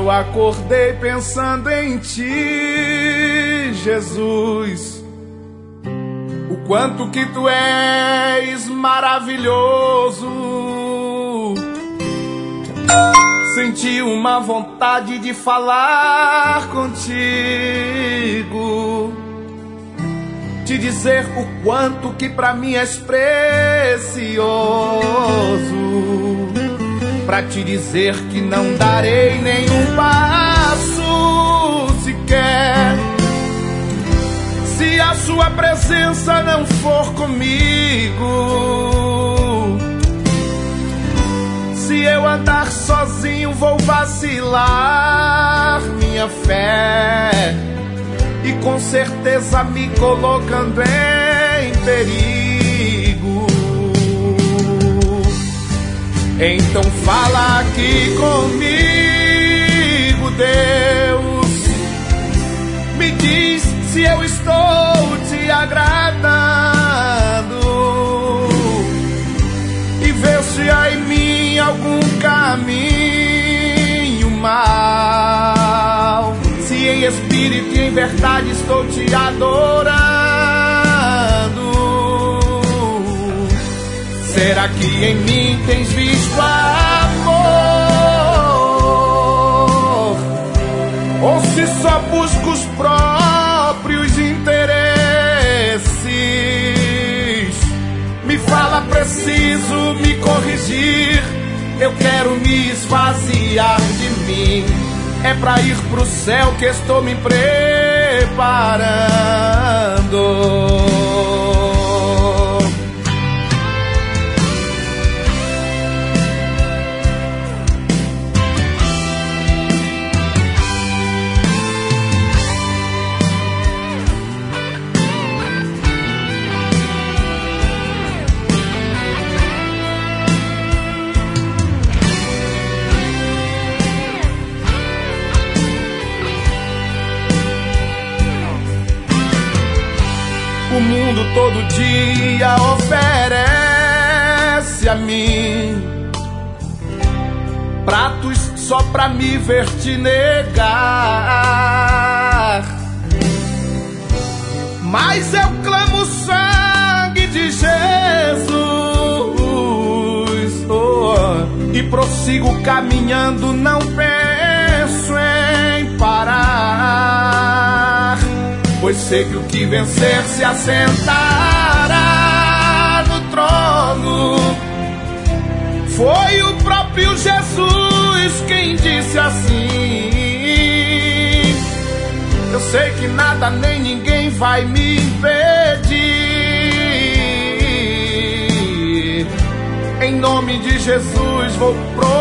eu acordei pensando em ti, Jesus. O quanto que tu és maravilhoso. Senti uma vontade de falar contigo, te dizer o quanto que pra mim és precioso, pra te dizer que não darei nenhum passo sequer se a sua presença não for comigo. Se eu andar sozinho vou vacilar minha fé e com certeza me colocando em perigo. Então fala aqui comigo, Deus. Me diz se eu estou te agradando e vê se há em mim algum caminho mal. Se em espírito e em verdade estou te adorando, será que em mim tens visto amor? Ou se só busco os próprios interesses? Me fala, preciso me corrigir. Eu quero me esvaziar de mim. É pra ir pro céu que estou me preparando. O mundo todo dia oferece a mim pratos só pra me ver te negar, mas eu clamo o sangue de Jesus, e prossigo caminhando, não penso em parar, pois sei que o que vencer se assentará no trono. Foi o próprio Jesus quem disse assim: eu sei que nada nem ninguém vai me impedir. Em nome de Jesus vou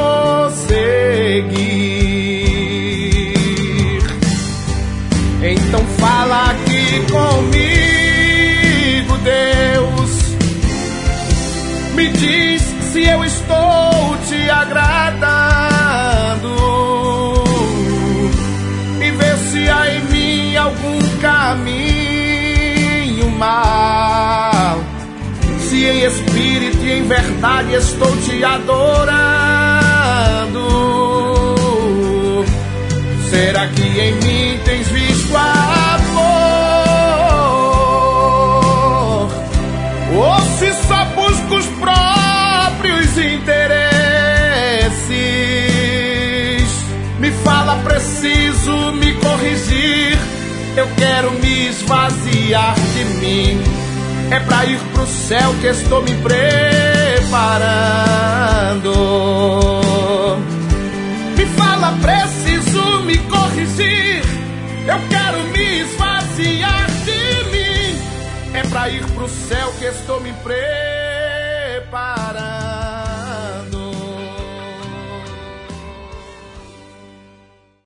prosseguir. Então fala aqui comigo, Deus. Me diz se eu estou te agradando e vê se há em mim algum caminho mal. Se em espírito e em verdade estou te adorando, será que em mim tens visto amor? Ou se só busco os próprios interesses? Me fala, preciso me corrigir. Eu quero me esvaziar de mim. É pra ir pro céu que estou me preparando. Me fala, preciso me corrigir. Eu quero me esvaziar de mim. É pra ir pro céu que estou me preparando.